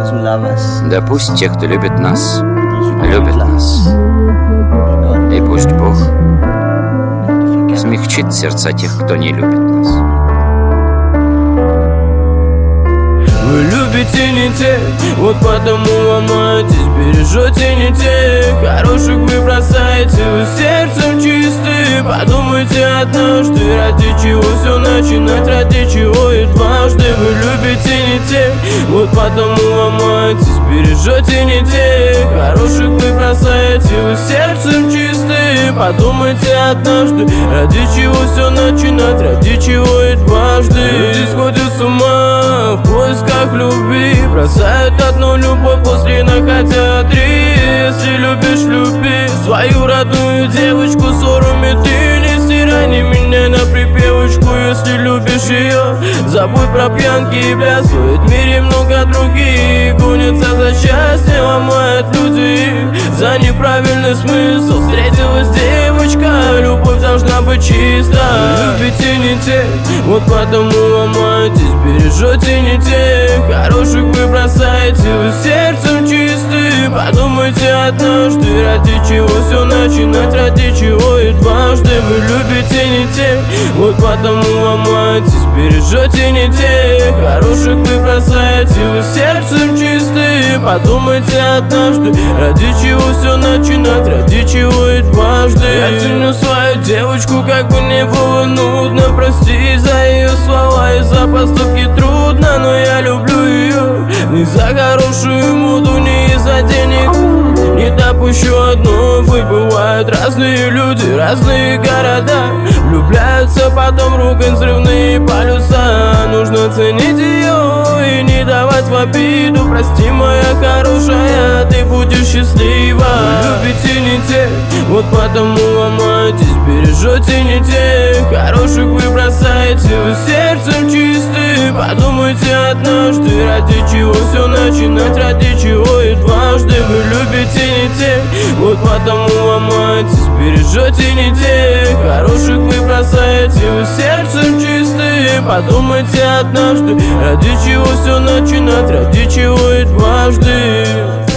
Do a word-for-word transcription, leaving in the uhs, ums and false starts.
Да пусть те, кто любит нас, любят нас. И пусть Бог смягчит сердца тех, кто не любит нас. Вы любите не тех, вот потому ломаетесь, бережете не тех. Хороших вы бросаете, вы сердцем чисты. Подумайте однажды, ради чего все начинать, ради чего и дважды. Вы любите не тех, вот потому ломаетесь, бережете не тех. Хороших вы бросаете, вы сердцем чисты. Подумайте однажды, ради чего все начинать, ради чего и дважды. Люди сходят с ума в поисках любви, бросают одну любовь, после находя три. Если любишь, люби свою родную девочку, ссорами ты не стирай, не меняй на припевочку. Если любишь ее, забудь про пьянки и пляс. В мире много других, гонятся за счастьем, ломают люди за неправильный смысл. Встретилась девочка, любовь должна быть чиста. Любите не тех, вот потому ломаетесь, бережете не тех. Хороших вы бросаете, вы сердцем чисты. Подумайте однажды, ради чего все начинать, ради чего и дважды. Вы любите не тех, вот потому ломаетесь, бережете не тех. Хороших вы бросаете, вы сердцем чисты. Подумайте однажды, ради чего все начинать, ради чего и дважды. Я ценю свою девочку, как бы не было нудно. Прости за ее слова и за поступки трудно, но я люблю ее не за хорошую моду, не из-за денег. Не допущу одно, быть бывают разные люди, разные города. Влюбляются, потом ругань, взрывные полюса. Нужно ценить ее и не давать в обиду. Прости, моя хорошая, ты будешь счастлива. Вы любите не тех, вот потому ломаетесь, бережете не тех. Хороших вы бросаете, вы сердцем чисты. Подумайте однажды, ради чего все начинать, ради чего и дважды. Вы любите не тех, вот потому ломаетесь, бережете не тех. Хороших вы бросаете, вы сердцем чисты. Подумайте однажды, ради чего все начинать, ради чего и дважды.